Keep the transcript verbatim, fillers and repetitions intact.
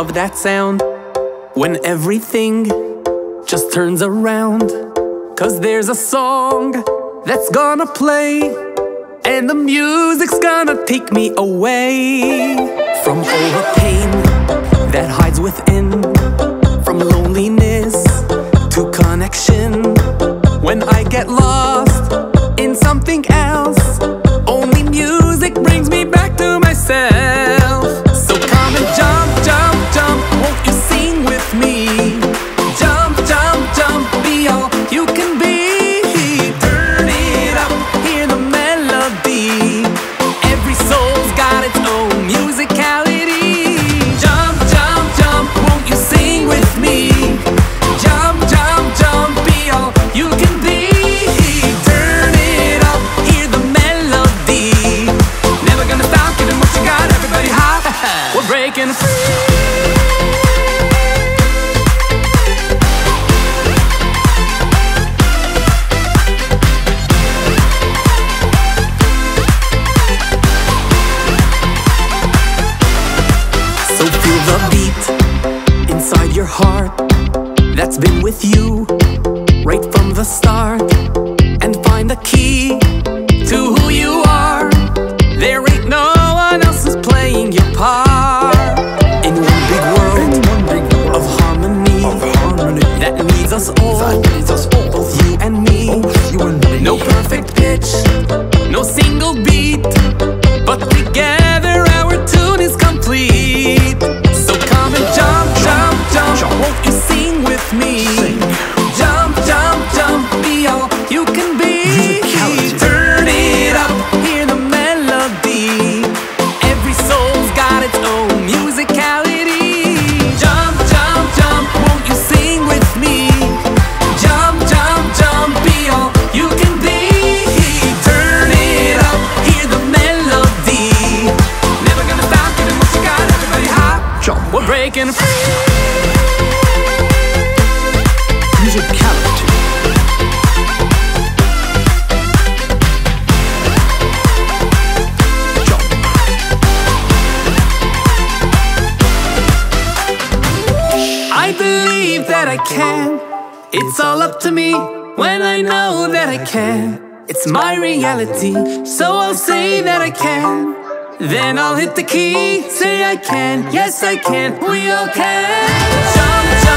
love that sound when everything just turns around. Cause there's a song that's gonna play, and the music's gonna take me away from all the pain that hides within, from loneliness to connection. When I get lost in something else, only music brings me back to myself. So come and jump, jump, jump, won't you sing with me? Jump, jump, jump, be all you can be. Turn it up, hear the melody. Every soul's got its own musicality. Jump, jump, jump, won't you sing with me? Jump, jump, jump, be all you can be. Turn it up, hear the melody. Never gonna stop, giving what you got, everybody hot. We're breaking free. So feel the beat inside your heart that's been with you right from the start, and find the key to who you are. There ain't no one else who's playing your part in one big world of harmony that needs us all, both you and me. No perfect pitch, no single beat, but together our tune is complete. So come and jump, jump, jump, won't you sing with me? Jump, jump, jump, be all you can be. Turn it up, hear the melody. Every soul's got its own musicality. Jump, jump, jump, won't you sing with me? Jump, jump, jump, be all you can be. Turn it up, hear the melody. Never gonna stop, giving what you got, everybody hot. Jump, we're breaking free. Musicality. I believe that I can. It's all up to me when I know that I can. It's my reality, so I'll say that I can. Then I'll hit the key, say I can. Yes, I can. We all can. Jump, jump.